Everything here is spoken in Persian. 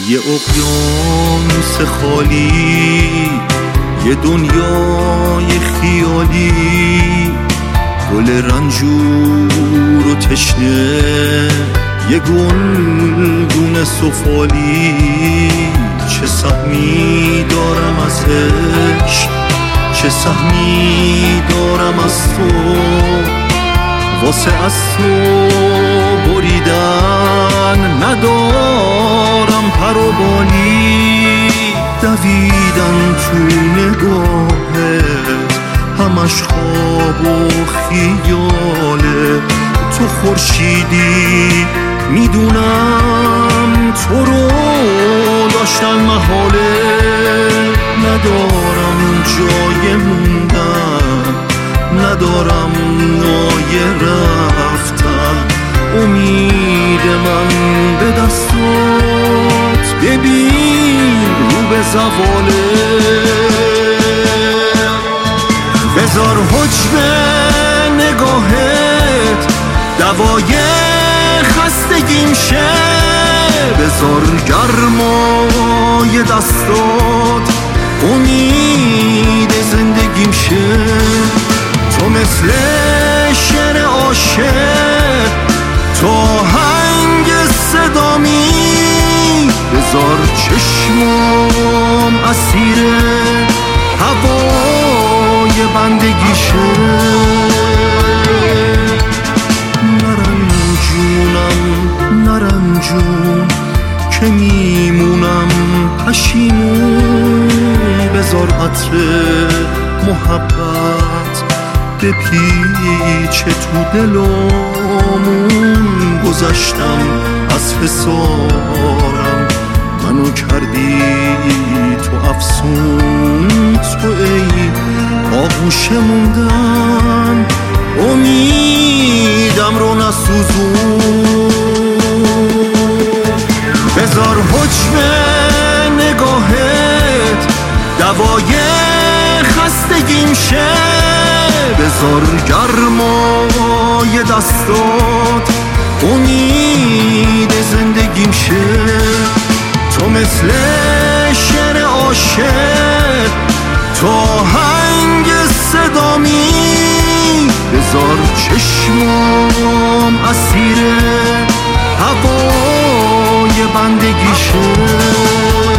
یه اقیانوس خالی، یه دنیای خیالی، گل رنجور و تشنه، یه گلدون سفالی. چه سهمی دارم از عشق، چه سهمی دارم از تو، واسه از تو بریدن ندارم پر و بالی. دویدن تو نگاهت همش خواب و خیاله، تو خورشیدی میدونم تو رو داشتن محاله. ندارم جای موندن، ندارم نای رفتن، امید من به دستات ببین رو به زواله. بذار حجب نگاهت دوای خستگیم شه، بذار گرمای دستات امید زندگیم شه. تو مثل شعر عاشق، تو آهنگ صدامی، بذار چشمام اسیر هوای بندگیشه. نرنجون که میمونم پشیمون، بذار عطر محبت بپیچه تو دلامون. گذشتم از حصارم، منو کردی تو افسون، تو ای آغوش موندن امیدم رو نسوزون. بذار حجم نگاهت دوای خستگیم شه، بذار گرمای دستات امید زندگیم شه. تو مثل شعر عاشق، تو آهنگ صدامی، بذار چشمام اسیر هوای بندگیشه.